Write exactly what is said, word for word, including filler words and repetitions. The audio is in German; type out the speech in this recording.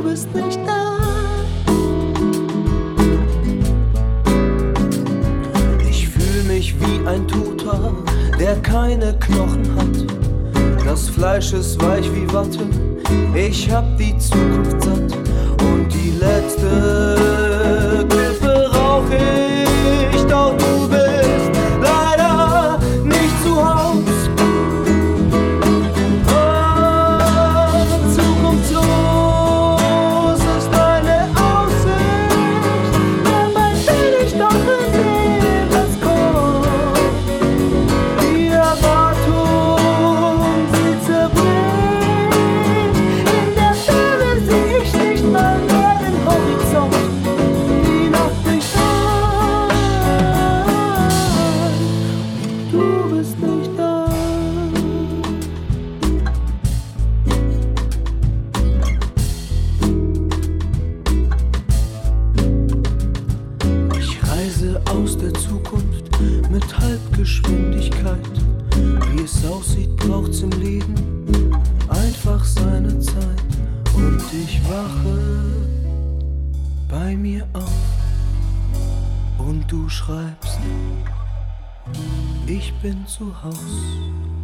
bist nicht da. Ich fühl mich wie ein Toter, der keine Knochen hat. Das Fleisch ist weich wie Watte, ich hab die Zukunft satt. Und die letzte Kippe rauch ich, doch du bist leider nicht zu Haus. Oh, zukunftslos ist deine Aussicht, dabei will ich doch in Meeresgrund. Die Erwartung, sie zerbricht, in der Ferne seh ich nicht mal mehr den Horizont. Die Nacht bricht an, du bist nicht da. Ich reise aus der Zukunft mit Halbgeschwindigkeit. Wie es aussieht, braucht's im Leben einfach seine Zeit. Und ich wache bei mir auf und du schreibst, ich bin zu Haus.